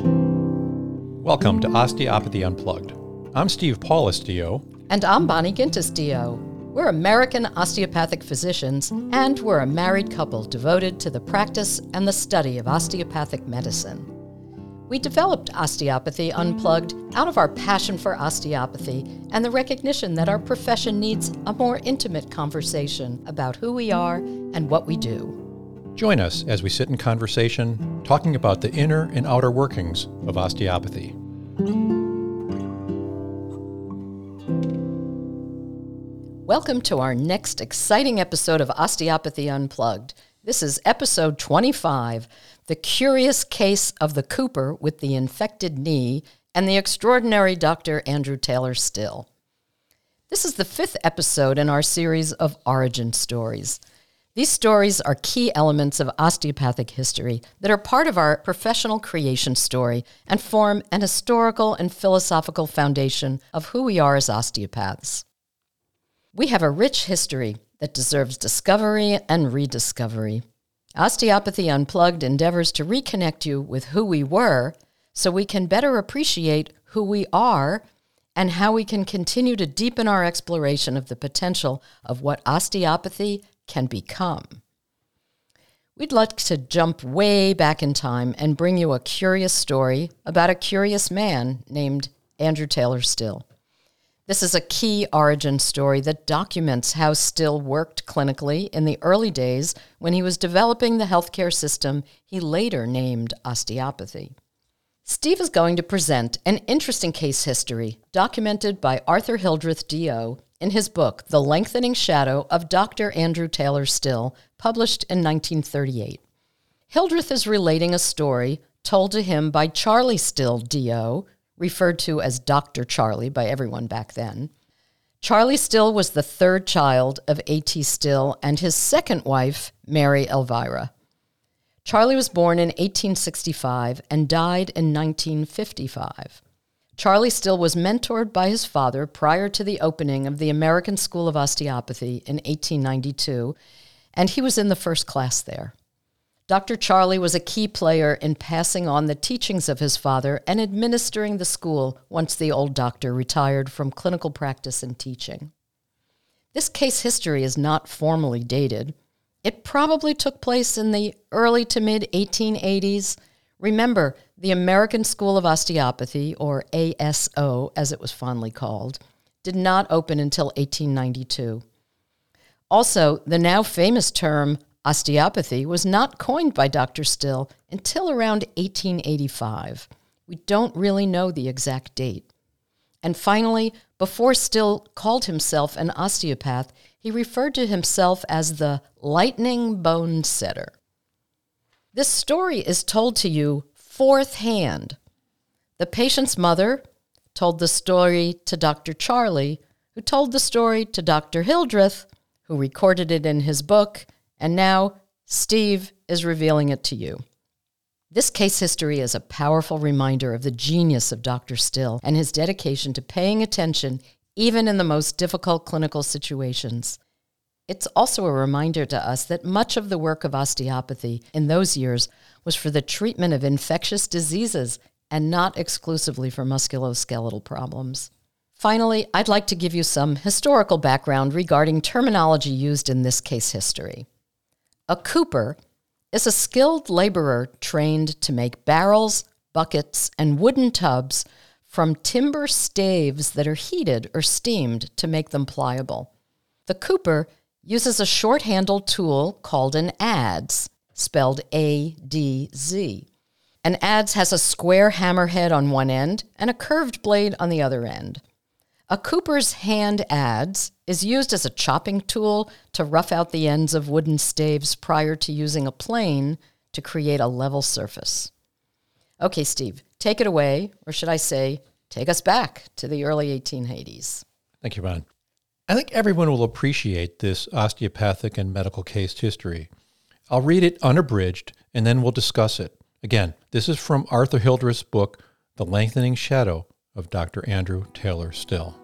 Welcome to Osteopathy Unplugged. I'm Steve Paulus, DO. And I'm Bonnie Gintis, DO. We're American osteopathic physicians, and we're a married couple devoted to the practice and the study of osteopathic medicine. We developed Osteopathy Unplugged out of our passion for osteopathy and the recognition that our profession needs a more intimate conversation about who we are and what we do. Join us as we sit in conversation, talking about the inner and outer workings of osteopathy. Welcome to our next exciting episode of Osteopathy Unplugged. This is episode 25, The Curious Case of the Cooper with the Infected Knee and the Extraordinary Dr. Andrew Taylor Still. This is the fifth episode in our series of origin stories. These stories are key elements of osteopathic history that are part of our professional creation story and form an historical and philosophical foundation of who we are as osteopaths. We have a rich history that deserves discovery and rediscovery. Osteopathy Unplugged endeavors to reconnect you with who we were so we can better appreciate who we are and how we can continue to deepen our exploration of the potential of what osteopathy can become. We'd like to jump way back in time and bring you a curious story about a curious man named Andrew Taylor Still. This is a key origin story that documents how Still worked clinically in the early days when he was developing the healthcare system he later named osteopathy. Steve is going to present an interesting case history documented by Arthur Hildreth, D.O., in his book, The Lengthening Shadow of Dr. Andrew Taylor Still, published in 1938. Hildreth is relating a story told to him by Charlie Still, D.O., referred to as Dr. Charlie by everyone back then. Charlie Still was the third child of A.T. Still and his second wife, Mary Elvira. Charlie was born in 1865 and died in 1955. Charlie Still was mentored by his father prior to the opening of the American School of Osteopathy in 1892, and he was in the first class there. Dr. Charlie was a key player in passing on the teachings of his father and administering the school once the old doctor retired from clinical practice and teaching. This case history is not formally dated. It probably took place in the early to mid-1880s. Remember, the American School of Osteopathy, or ASO as it was fondly called, did not open until 1892. Also, the now famous term osteopathy was not coined by Dr. Still until around 1885. We don't really know the exact date. And finally, before Still called himself an osteopath, he referred to himself as the lightning bone setter. This story is told to you fourth hand. The patient's mother told the story to Dr. Charlie, who told the story to Dr. Hildreth, who recorded it in his book, and now Steve is revealing it to you. This case history is a powerful reminder of the genius of Dr. Still and his dedication to paying attention even in the most difficult clinical situations. It's also a reminder to us that much of the work of osteopathy in those years was for the treatment of infectious diseases and not exclusively for musculoskeletal problems. Finally, I'd like to give you some historical background regarding terminology used in this case history. A cooper is a skilled laborer trained to make barrels, buckets, and wooden tubs from timber staves that are heated or steamed to make them pliable. The cooper uses a short-handled tool called an adze, spelled A-D-Z. An adze has a square hammerhead on one end and a curved blade on the other end. A cooper's hand adze is used as a chopping tool to rough out the ends of wooden staves prior to using a plane to create a level surface. Okay, Steve, take it away, or should I say, take us back to the early 1880s. Thank you, Ron. I think everyone will appreciate this osteopathic and medical case history. I'll read it unabridged, and then we'll discuss it. Again, this is from Arthur Hildreth's book, The Lengthening Shadow of Dr. Andrew Taylor Still.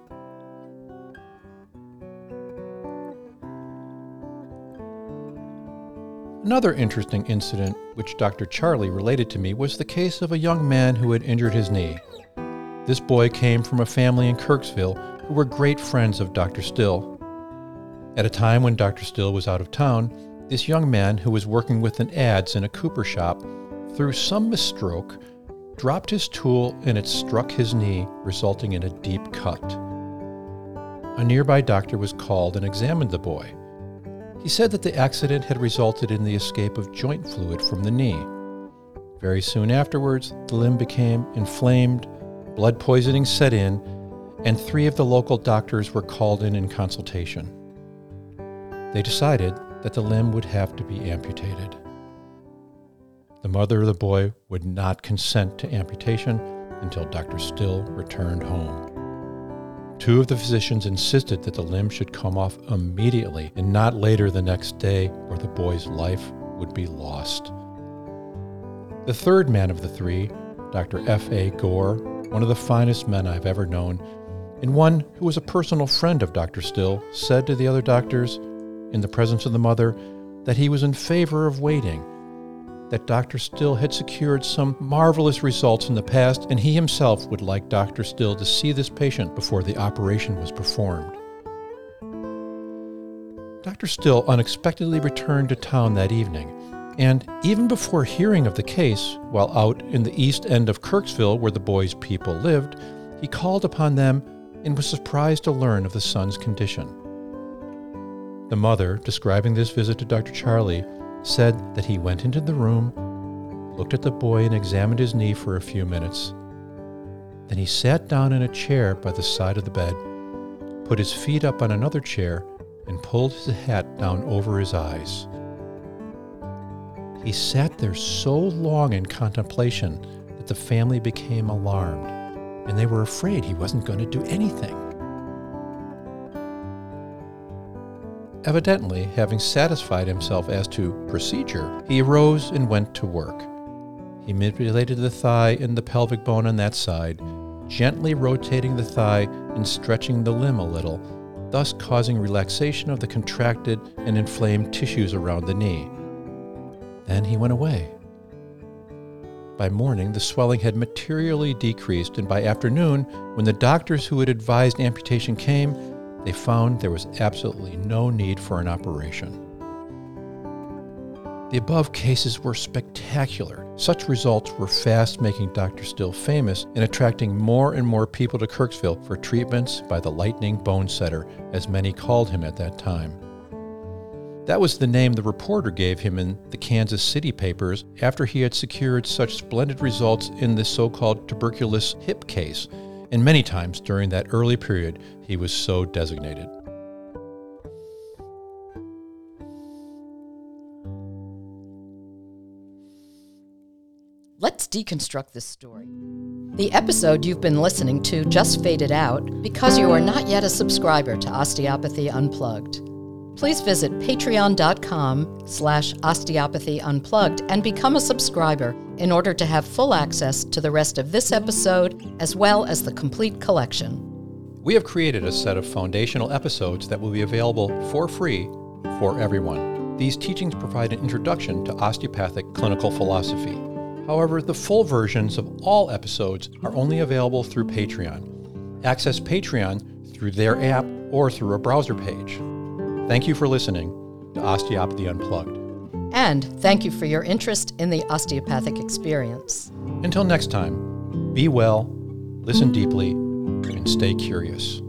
Another interesting incident which Dr. Charlie related to me was the case of a young man who had injured his knee. This boy came from a family in Kirksville who were great friends of Dr. Still. At a time when Dr. Still was out of town, this young man who was working with an adze in a cooper shop, through some misstroke, dropped his tool and it struck his knee, resulting in a deep cut. A nearby doctor was called and examined the boy. He said that the accident had resulted in the escape of joint fluid from the knee. Very soon afterwards, the limb became inflamed, blood poisoning set in, and 3 of the local doctors were called in consultation. They decided that the limb would have to be amputated. The mother of the boy would not consent to amputation until Dr. Still returned home. 2 of the physicians insisted that the limb should come off immediately and not later the next day, or the boy's life would be lost. The third man of the 3, Dr. F.A. Gore, one of the finest men I've ever known, and one who was a personal friend of Dr. Still, said to the other doctors, in the presence of the mother, that he was in favor of waiting, that Dr. Still had secured some marvelous results in the past, and he himself would like Dr. Still to see this patient before the operation was performed. Dr. Still unexpectedly returned to town that evening, and even before hearing of the case, while out in the east end of Kirksville where the boy's people lived, he called upon them and was surprised to learn of the son's condition. The mother, describing this visit to Dr. Charlie, said that he went into the room, looked at the boy and examined his knee for a few minutes. Then he sat down in a chair by the side of the bed, put his feet up on another chair, and pulled his hat down over his eyes. He sat there so long in contemplation that the family became alarmed, and they were afraid he wasn't going to do anything. Evidently, having satisfied himself as to procedure, he arose and went to work. He manipulated the thigh and the pelvic bone on that side, gently rotating the thigh and stretching the limb a little, thus causing relaxation of the contracted and inflamed tissues around the knee. Then he went away. By morning, the swelling had materially decreased, and by afternoon, when the doctors who had advised amputation came, they found there was absolutely no need for an operation. The above cases were spectacular. Such results were fast making Dr. Still famous and attracting more and more people to Kirksville for treatments by the Lightning Bone Setter, as many called him at that time. That was the name the reporter gave him in the Kansas City papers after he had secured such splendid results in the so-called tuberculous hip case, and many times during that early period he was so designated. Let's deconstruct this story. The episode you've been listening to just faded out because you are not yet a subscriber to Osteopathy Unplugged. Please visit patreon.com/Osteopathy Unplugged and become a subscriber in order to have full access to the rest of this episode as well as the complete collection. We have created a set of foundational episodes that will be available for free for everyone. These teachings provide an introduction to osteopathic clinical philosophy. However, the full versions of all episodes are only available through Patreon. Access Patreon through their app or through a browser page. Thank you for listening to Osteopathy Unplugged. And thank you for your interest in the osteopathic experience. Until next time, be well, listen deeply, and stay curious.